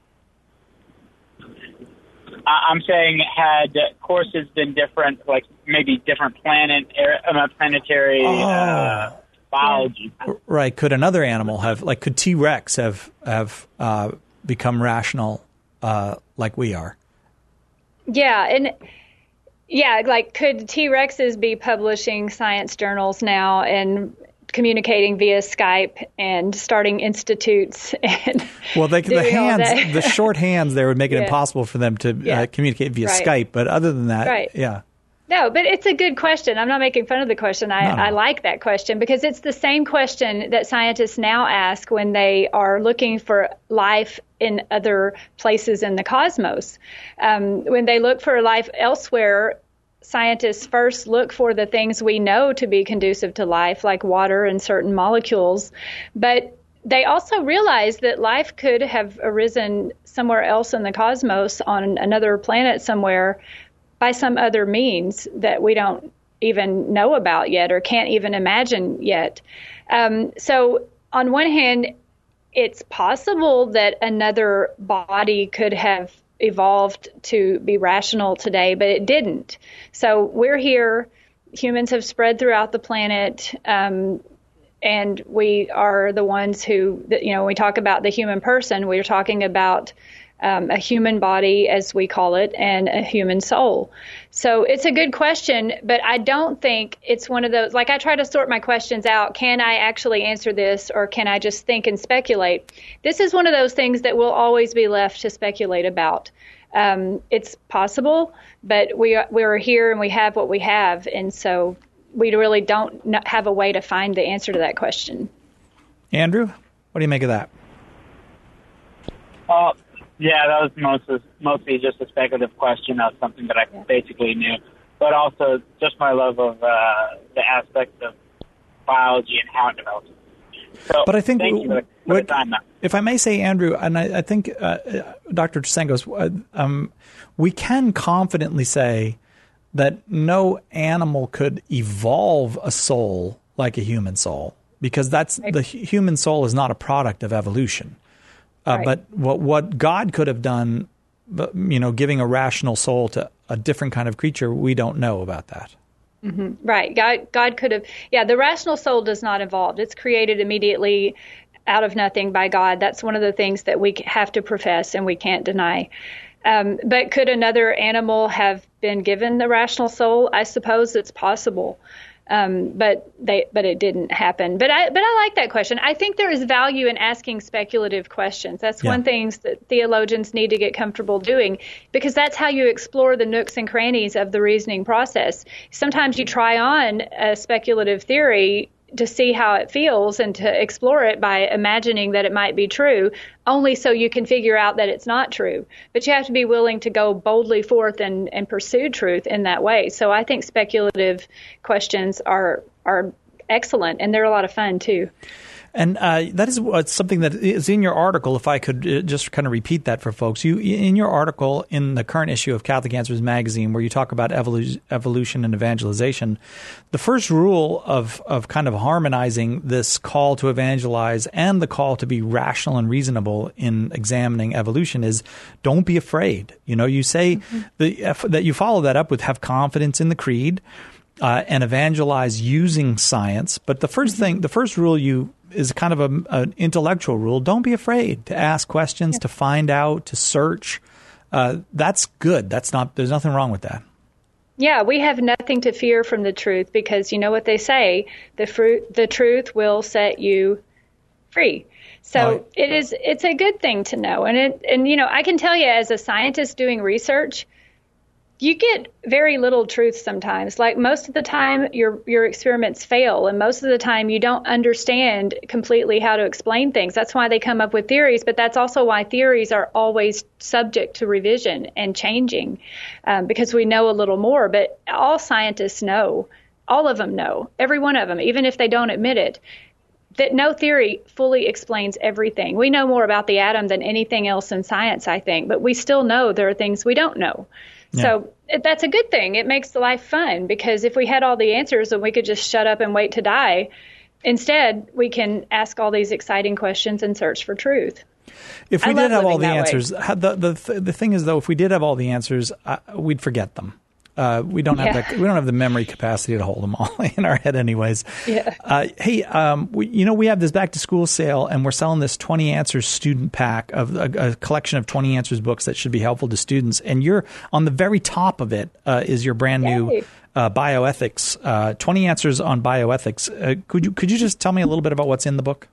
I'm saying had courses been different, like maybe different planet, uh, planetary oh. uh, biology. Right. Could another animal have, like, could T-Rex have have uh, become rational uh, like we are? Yeah, and yeah, like could T-Rexes be publishing science journals now and communicating via Skype and starting institutes and well, they the hands, the short hands there would make it yeah. impossible for them to yeah. uh, communicate via right. Skype. But other than that, right. yeah. No, but it's a good question. I'm not making fun of the question. I, no, no. I like that question because it's the same question that scientists now ask when they are looking for life in other places in the cosmos. Um, when they look for life elsewhere, scientists first look for the things we know to be conducive to life, like water and certain molecules. But they also realize that life could have arisen somewhere else in the cosmos on another planet somewhere by some other means that we don't even know about yet or can't even imagine yet. Um, so on one hand, it's possible that another body could have evolved to be rational today, but it didn't. So we're here. Humans have spread throughout the planet, um, and we are the ones who, you know, when we talk about the human person, we're talking about um, a human body, as we call it, and a human soul. So it's a good question, but I don't think it's one of those, like I try to sort my questions out. Can I actually answer this, or can I just think and speculate? This is one of those things that will always be left to speculate about. Um, it's possible, but we are, we're here and we have what we have, and so we really don't have a way to find the answer to that question. Andrew, what do you make of that? Uh, yeah, that was mostly, mostly just a speculative question of something that I yeah. basically knew, but also just my love of uh, the aspect of biology and how it develops. So, but I think thank you for the, for what, the time now. If I may say, Andrew, and I, I think uh, Doctor Trasancos, uh, um, we can confidently say that no animal could evolve a soul like a human soul, because that's right. The human soul is not a product of evolution. Uh, right. But what what God could have done, you know, giving a rational soul to a different kind of creature, we don't know about that. Mm-hmm. Right. God, God could have, yeah, the rational soul does not evolve. It's created immediately out of nothing by God. That's one of the things that we have to profess and we can't deny. Um, but could another animal have been given the rational soul? I suppose it's possible. Um, but they, but it didn't happen. But I, but I like that question. I think there is value in asking speculative questions. That's yeah. one thing that theologians need to get comfortable doing, because that's how you explore the nooks and crannies of the reasoning process. Sometimes you try on a speculative theory to see how it feels and to explore it by imagining that it might be true, only so you can figure out that it's not true. But you have to be willing to go boldly forth and, and pursue truth in that way. So I think speculative questions are are excellent, and they're a lot of fun too. And uh, that is uh, something that is in your article. If I could uh, just kind of repeat that for folks, you in your article in the current issue of Catholic Answers magazine, where you talk about evolu- evolution and evangelization, the first rule of of kind of harmonizing this call to evangelize and the call to be rational and reasonable in examining evolution is don't be afraid. You know, you say mm-hmm. the, that you follow that up with have confidence in the creed uh, and evangelize using science. But the first mm-hmm. thing, the first rule you is kind of a, an intellectual rule. Don't be afraid to ask questions, yeah. to find out, to search. Uh, that's good. That's not. There's nothing wrong with that. Yeah, we have nothing to fear from the truth because you know what they say: the fruit, the truth will set you free. So oh. it is. It's a good thing to know, and it. And you know, I can tell you as a scientist doing research, you get very little truth sometimes. Like most of the time, your your experiments fail, and most of the time, you don't understand completely how to explain things. That's why they come up with theories, but that's also why theories are always subject to revision and changing, um, because we know a little more. But all scientists know, all of them know, every one of them, even if they don't admit it, that no theory fully explains everything. We know more about the atom than anything else in science, I think, but we still know there are things we don't know. Yeah. So that's a good thing. It makes life fun because if we had all the answers and we could just shut up and wait to die, instead we can ask all these exciting questions and search for truth. If we I did have all the way. answers, the, the the thing is though, if we did have all the answers, uh, we'd forget them. Uh, we don't have yeah. the we don't have the memory capacity to hold them all in our head, anyways. Yeah. Uh, hey, um, we, you know, we have this back to school sale, and we're selling this twenty Answers student pack of a, a collection of twenty Answers books that should be helpful to students. And you're on the very top of it uh, is your brand Yay. new uh, bioethics, uh, twenty Answers on bioethics. Uh, could you could you just tell me a little bit about what's in the book?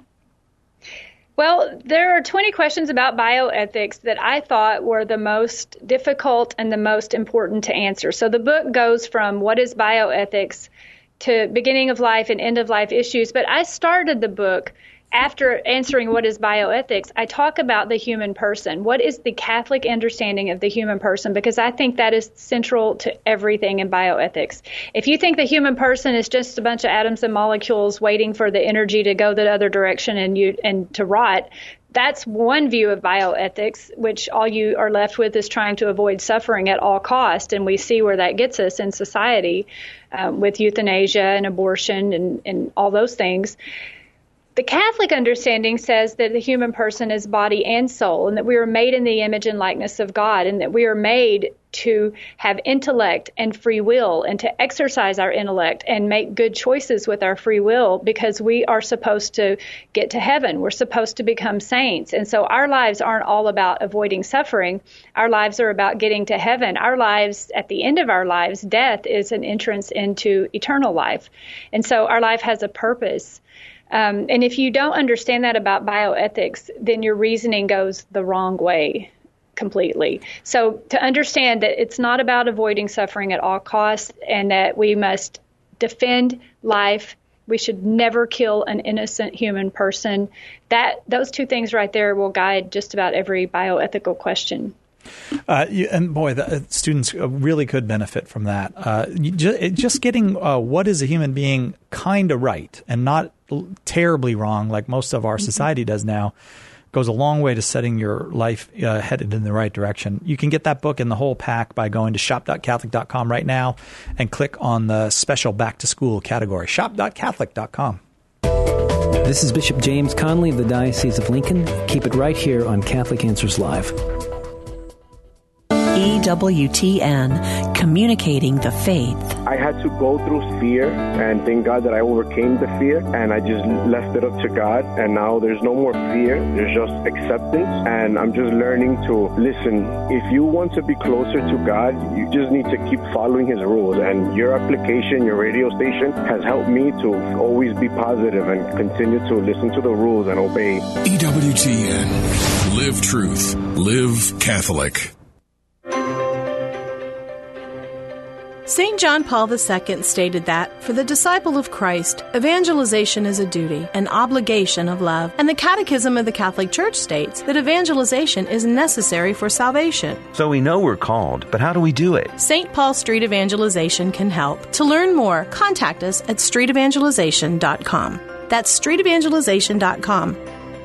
Well, there are twenty questions about bioethics that I thought were the most difficult and the most important to answer. So the book goes from what is bioethics to beginning of life and end of life issues. But I started the book after answering what is bioethics. I talk about the human person. What is the Catholic understanding of the human person? Because I think that is central to everything in bioethics. If you think the human person is just a bunch of atoms and molecules waiting for the energy to go the other direction and you and to rot, that's one view of bioethics, which all you are left with is trying to avoid suffering at all cost. And we see where that gets us in society um, with euthanasia and abortion and, and all those things. The Catholic understanding says that the human person is body and soul, and that we are made in the image and likeness of God, and that we are made to have intellect and free will, and to exercise our intellect and make good choices with our free will, because we are supposed to get to heaven. We're supposed to become saints. And so our lives aren't all about avoiding suffering. Our lives are about getting to heaven. Our lives, at the end of our lives, death is an entrance into eternal life. And so our life has a purpose. Um, and if you don't understand that about bioethics, then your reasoning goes the wrong way completely. So to understand that it's not about avoiding suffering at all costs, and that we must defend life, we should never kill an innocent human person, that those two things right there will guide just about every bioethical question. Uh, you, and boy, the, uh, students really could benefit from that. Uh, just, just getting uh, what is a human being kind of right and not terribly wrong, like most of our society does now, goes a long way to setting your life uh, headed in the right direction. You can get that book and the whole pack by going to shop dot catholic dot com right now and click on the special back to school category, shop dot catholic dot com. This is Bishop James Conley of the Diocese of Lincoln. Keep it right here on Catholic Answers Live. E W T N, communicating the faith. I had to go through fear, and thank God that I overcame the fear, and I just left it up to God, and now there's no more fear, there's just acceptance, and I'm just learning to listen. If you want to be closer to God, you just need to keep following His rules, and your application, your radio station, has helped me to always be positive and continue to listen to the rules and obey. E W T N. Live truth. Live Catholic. Saint John Paul the Second stated that, for the disciple of Christ, evangelization is a duty, an obligation of love, and the Catechism of the Catholic Church states that evangelization is necessary for salvation. So we know we're called, but how do we do it? Saint Paul Street Evangelization can help. To learn more, contact us at street evangelization dot com. That's street evangelization dot com.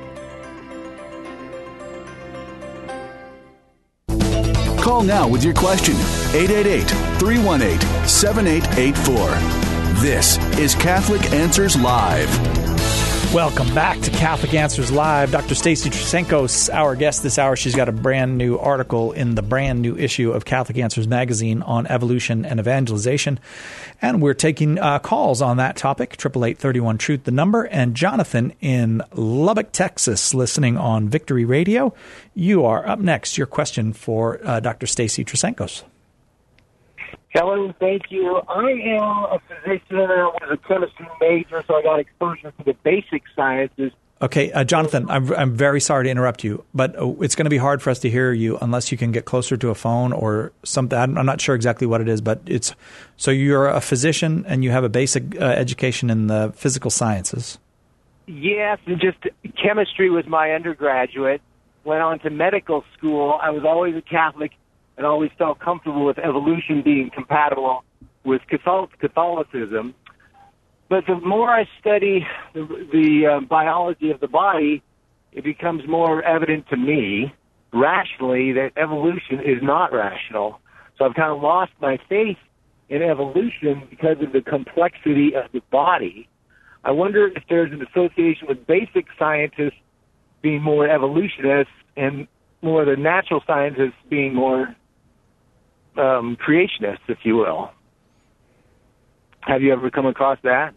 Call now with your question. eight eight eight, three one eight, seven eight eight four. This is Catholic Answers Live. Welcome back to Catholic Answers Live. Doctor Stacy Trasenko's our guest this hour. She's got a brand new article in the brand new issue of Catholic Answers magazine on evolution and evangelization. And we're taking uh, calls on that topic. eight eight eight, three one, truth, the number. And Jonathan in Lubbock, Texas, listening on Victory Radio. You are up next. Your question for uh, Doctor Stacy Trasenko. Helen, thank you. I am a physician. I was a chemistry major, so I got exposure to the basic sciences. Okay, uh, Jonathan, I'm I'm very sorry to interrupt you, but uh, it's going to be hard for us to hear you unless you can get closer to a phone or something. I'm, I'm not sure exactly what it is, but it's so you're a physician and you have a basic uh, education in the physical sciences. Yes, and just chemistry was my undergraduate. Went on to medical school. I was always a Catholic and always felt comfortable with evolution being compatible with Catholicism. But the more I study the, the uh, biology of the body, it becomes more evident to me, rationally, that evolution is not rational. So I've kind of lost my faith in evolution because of the complexity of the body. I wonder if there's an association with basic scientists being more evolutionists and more the natural scientists being more um, creationists, if you will. Have you ever come across that?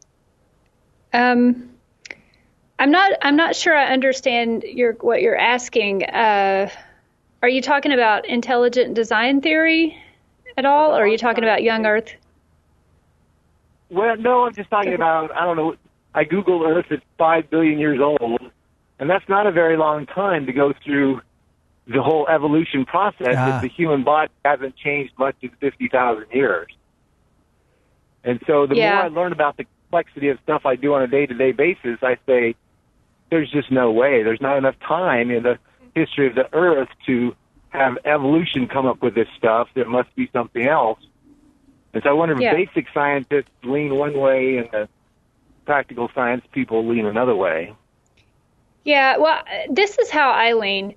Um, I'm not. I'm not sure I understand your what you're asking. Uh, are you talking about intelligent design theory at all, or are you talking about young Earth? Well, no, I'm just talking about. I don't know. I Googled Earth. It's five billion years old, and that's not a very long time to go through the whole evolution process. Ah. If the human body hasn't changed much in fifty thousand years. And so the Yeah. more I learn about the complexity of stuff I do on a day-to-day basis, I say, there's just no way. There's not enough time in the history of the Earth to have evolution come up with this stuff. There must be something else. And so I wonder if Yeah. basic scientists lean one way and the practical science people lean another way. Yeah, well, this is how I lean.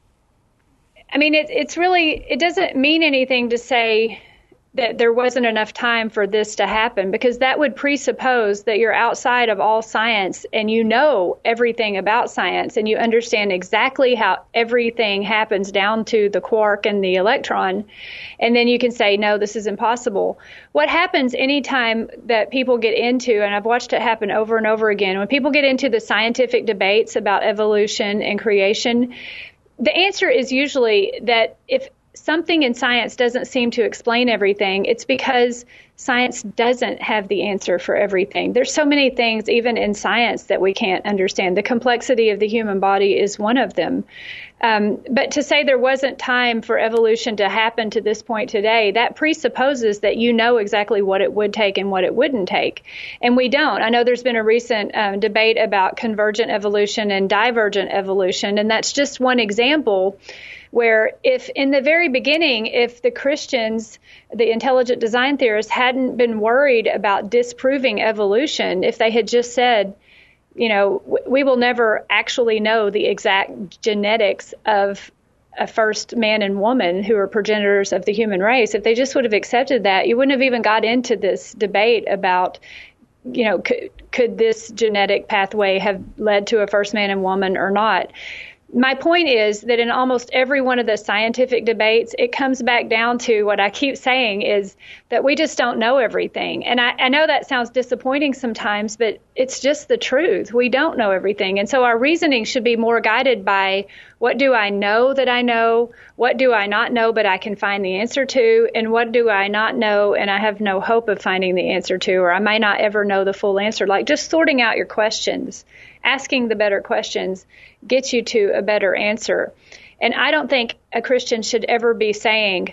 I mean, it, it's really, it doesn't mean anything to say that there wasn't enough time for this to happen, because that would presuppose that you're outside of all science and you know everything about science and you understand exactly how everything happens down to the quark and the electron. And then you can say, no, this is impossible. What happens anytime that people get into, and I've watched it happen over and over again, when people get into the scientific debates about evolution and creation, the answer is usually that if something in science doesn't seem to explain everything, it's because science doesn't have the answer for everything. There's so many things, even in science, that we can't understand. The complexity of the human body is one of them. Um, but to say there wasn't time for evolution to happen to this point today, that presupposes that you know exactly what it would take and what it wouldn't take. And we don't. I know there's been a recent um, debate about convergent evolution and divergent evolution, and that's just one example where if in the very beginning, if the Christians, the intelligent design theorists, hadn't been worried about disproving evolution, if they had just said, you know, we will never actually know the exact genetics of a first man and woman who are progenitors of the human race, if they just would have accepted that, you wouldn't have even got into this debate about, you know, could, could this genetic pathway have led to a first man and woman or not? My point is that in almost every one of the scientific debates, it comes back down to what I keep saying is that we just don't know everything. And I, I know that sounds disappointing sometimes, but it's just the truth. We don't know everything. And so our reasoning should be more guided by what do I know that I know? What do I not know but I can find the answer to? And what do I not know and I have no hope of finding the answer to, or I may not ever know the full answer? Like just sorting out your questions, asking the better questions gets you to a better answer. And I don't think a Christian should ever be saying,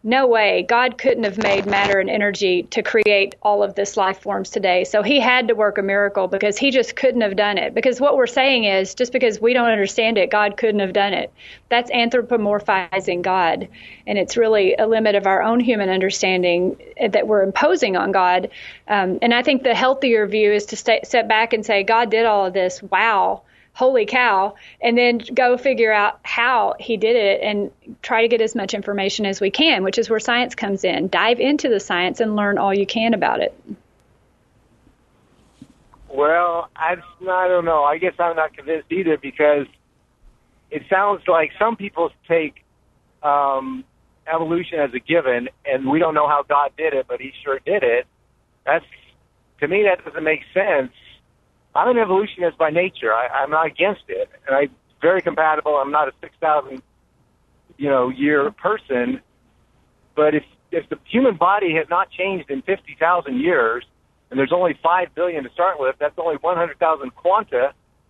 no way, God couldn't have made matter and energy to create all of this life forms today. So he had to work a miracle because he just couldn't have done it. Because what we're saying is just because we don't understand it, God couldn't have done it. That's anthropomorphizing God. And it's really a limit of our own human understanding that we're imposing on God. Um, and I think the healthier view is to stay, step back and say, God did all of this. Wow. Holy cow, and then go figure out how he did it and try to get as much information as we can, which is where science comes in. Dive into the science and learn all you can about it. Well, I, I don't know. I guess I'm not convinced either, because it sounds like some people take um, evolution as a given, and we don't know how God did it, but he sure did it. That's, to me, that doesn't make sense. I'm an evolutionist by nature. I, I'm not against it, and I'm very compatible. I'm not a six thousand, you know, year person. But if if the human body has not changed in fifty thousand years, and there's only five billion to start with, that's only one hundred thousand quanta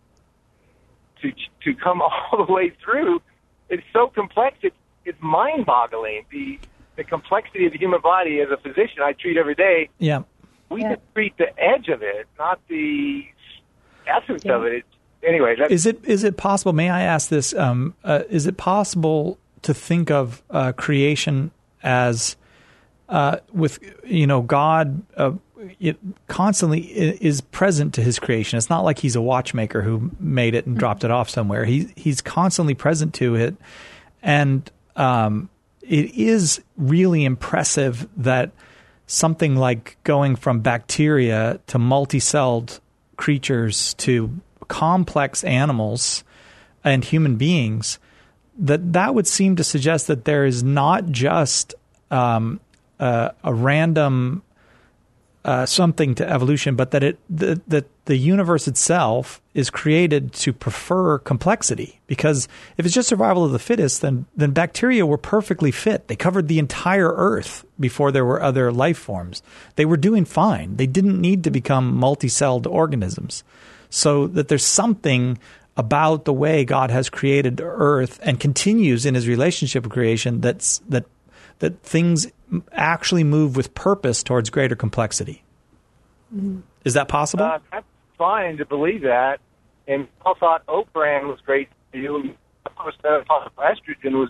to to come all the way through. It's so complex. It's it's mind-boggling. The the complexity of the human body. As a physician, I treat every day. Yeah, we yeah. just treat the edge of it, not the essence yeah. of it. Anyway, that's, is it is it possible? May I ask this? Um, uh, is it possible to think of uh, creation as uh, with you know God uh, it constantly is present to his creation? It's not like he's a watchmaker who made it and mm-hmm. dropped it off somewhere. He he's constantly present to it, and um, it is really impressive that something like going from bacteria to multi-celled creatures to complex animals and human beings, that that would seem to suggest that there is not just um, uh, a random uh, something to evolution, but that it the, that the universe itself is created to prefer complexity. Because if it's just survival of the fittest, then then bacteria were perfectly fit. They covered the entire Earth before there were other life forms. They were doing fine. They didn't need to become multi-celled organisms. So that there's something about the way God has created Earth and continues in his relationship with creation that's that that things actually move with purpose towards greater complexity. Mm-hmm. Is that possible? Uh, that's fine to believe that. And I thought oat bran was great for you. And of course, the estrogen was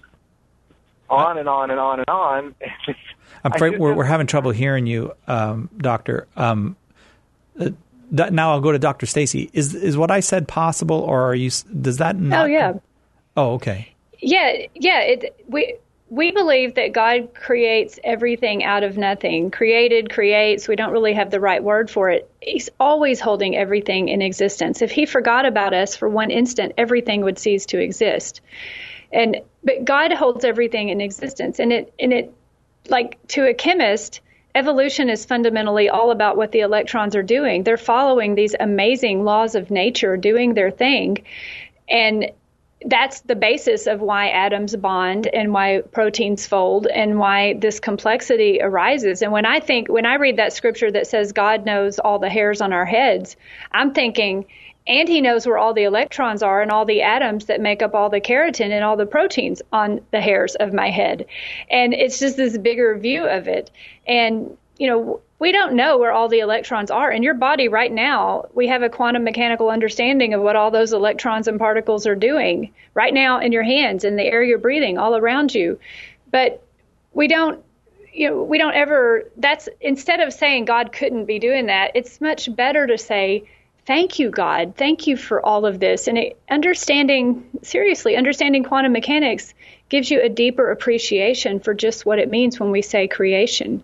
on and on and on and on. I'm afraid we're, we're having trouble hearing you, um, Doctor. Um, uh, now I'll go to Doctor Stacy. Is is what I said possible, or are you? Does that not? Oh yeah. Oh okay. Yeah, yeah. It we. We believe that God creates everything out of nothing. Created, creates. We don't really have the right word for it. He's always holding everything in existence. If he forgot about us for one instant, everything would cease to exist. And but God holds everything in existence. And it and it like to a chemist, evolution is fundamentally all about what the electrons are doing. They're following these amazing laws of nature, doing their thing. And that's the basis of why atoms bond and why proteins fold and why this complexity arises. And when I think, when I read that scripture that says God knows all the hairs on our heads, I'm thinking, and he knows where all the electrons are and all the atoms that make up all the keratin and all the proteins on the hairs of my head. And it's just this bigger view of it. And, you know, we don't know where all the electrons are. In your body right now, we have a quantum mechanical understanding of what all those electrons and particles are doing right now in your hands, in the air you're breathing, all around you. But we don't, you know, we don't ever, that's, instead of saying God couldn't be doing that, it's much better to say, thank you, God. Thank you for all of this. And it, understanding, seriously, understanding quantum mechanics gives you a deeper appreciation for just what it means when we say creation.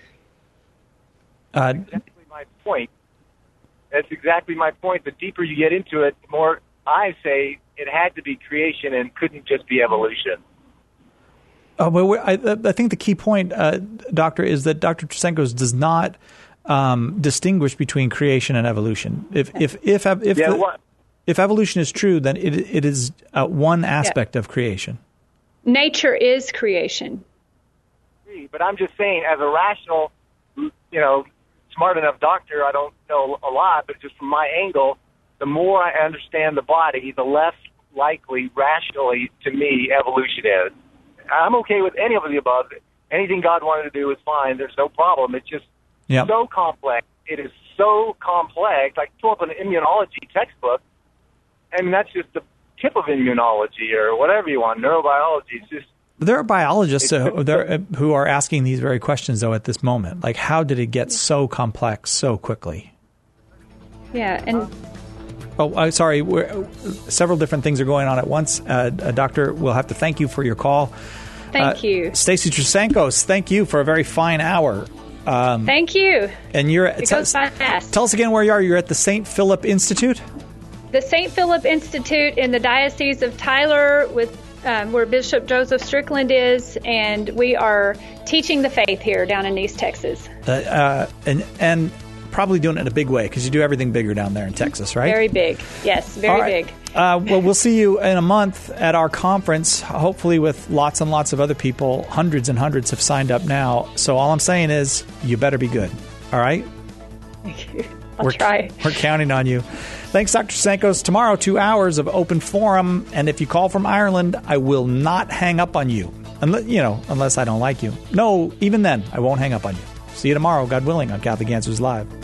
Uh, That's exactly my point. That's exactly my point. The deeper you get into it, the more I say it had to be creation and couldn't just be evolution. Oh, well, I, I think the key point, uh, Doctor, is that Doctor Trasenkos does not um, distinguish between creation and evolution. If if if if, yeah, the, if evolution is true, then it it is uh, one aspect yeah. of creation. Nature is creation. But I'm just saying, as a rational, you know, smart enough doctor, I don't know a lot, but just from my angle, the more I understand the body, the less likely, rationally, to me, evolution is. I'm okay with any of the above, anything God wanted to do is fine. There's no problem. It's just Yep. so complex. It is so complex. I pull up an immunology textbook, and that's just the tip of immunology or whatever you want, neurobiology. It's just There are biologists uh, there, uh, who are asking these very questions, though, at this moment. Like, how did it get so complex so quickly? Yeah, and Oh, uh, sorry. We're, uh, several different things are going on at once. Uh, uh, Doctor, we'll have to thank you for your call. thank Uh, you. Stacey Trasankos, thank you for a very fine hour. Um, Thank you. and you're It tell, goes by fast. tell us again where you are. You're at the Saint Philip Institute? The Saint Philip Institute in the Diocese of Tyler, with um, where Bishop Joseph Strickland is, and we are teaching the faith here down in East Texas. Uh, uh, and, and probably doing it in a big way because you do everything bigger down there in Texas, right? Very big. Yes, very All right. big. Uh, well, we'll see you in a month at our conference, hopefully with lots and lots of other people. Hundreds and hundreds have signed up now. So all I'm saying is you better be good. All right? Thank you. I'll we're, try. We're counting on you. Thanks, Doctor Sankos. Tomorrow, two hours of open forum. And if you call from Ireland, I will not hang up on you. Unless, you know, unless I don't like you. No, even then, I won't hang up on you. See you tomorrow, God willing, on Catholic Answers Live.